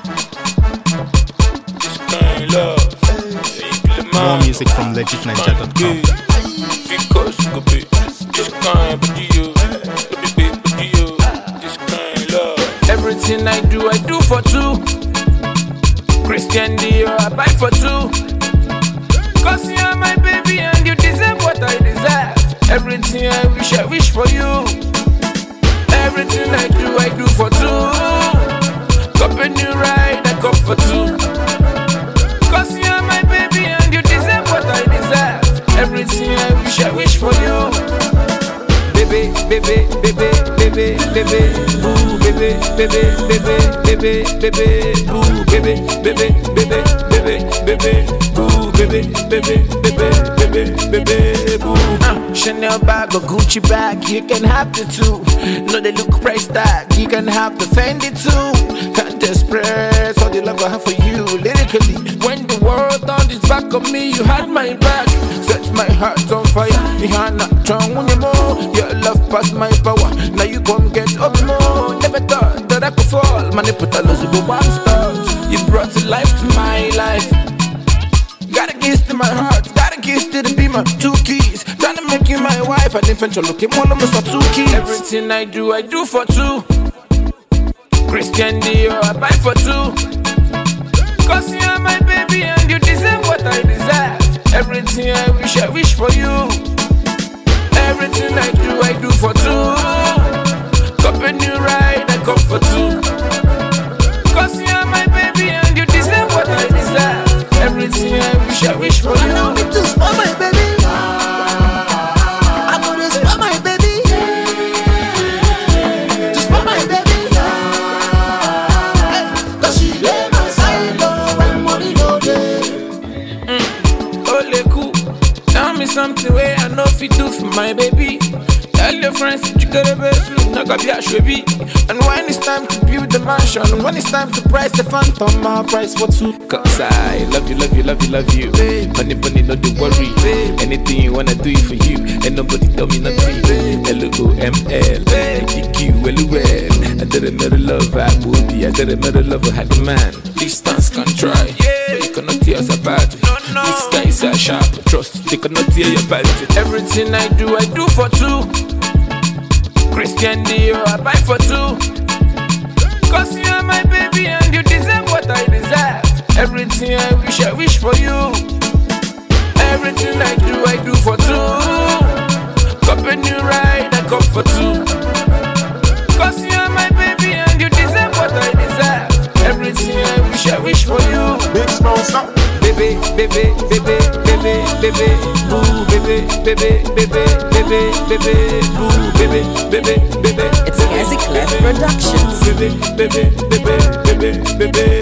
This kind of love. More music from legitninja.com. Because go be this kind of you. This kind of love. Everything I do for two. Christian Dior, I buy for two. Cause you are my baby and you deserve what I deserve. Everything I wish for you. Everything I do for two. Cup a new ride, I cup for two. Cause you are my baby and you deserve what I deserve. Everything I wish for you. Baby, baby, baby, baby, baby, boo, baby, baby, baby, baby, baby, boo, baby, baby, baby, baby, baby, boo, baby, baby, baby, baby, baby, boo. Chanel bag or Gucci bag, you can have the two. No, they look price tag, you can have the Fendi too. Can't express all the love I have for you lyrically. When the world turned its back on me, you had my back. Set my heart on fire. Your love past my power. Now you come get up more. Never thought that I could fall. Manipulations with one stars. You brought to life to my life. Got a kiss to my heart. Got a kiss to the beamer. 2 keys. Trying to make you my wife. I didn't venture looking one of my 2 keys. Everything I do for two. Christian Dior, I buy for two. Cause you are my baby and you deserve what I deserve. Everything I wish for you. Everything I do for two. Cup a new ride, I cup for two. Cause you are my baby and you deserve what I deserve. Everything I wish for you. I don't need to spoil my baby. I'm gonna spoil my baby. To spoil my baby. Cause she lay my side low when money no day. Ole cool. Tell me something where I know if you do for my baby. Tell your friends that you got a best look, not gonna be a shabby. And when it's time to build the mansion, when it's time to price the phantom, my price for two. Cause I love you, love you, love you, love you. Bunny, bunny, no do worry. Anything you wanna do it for you, and nobody tell me nothing. LOML, GQ, LOL. I didn't know the love I would be, I didn't know the love I had a man. Distance can try, but you cannot hear us about it. This guy is a sharp, trust, they cannot hear your about it. Everything I do for two. Christian Dior, I buy for two. Cause you are my baby and you deserve what I deserve. Everything I wish for you. Everything I do for two. Cup a new ride, I cup for two. Cause you are my baby and you deserve what I deserve. Everything I wish for you. Big Smoke, stop. Baby, baby, baby, baby, baby, boo, baby, baby, baby, baby, baby, boo, baby, baby, baby. It's Isaac Clef Productions. Baby, baby, baby, baby, baby.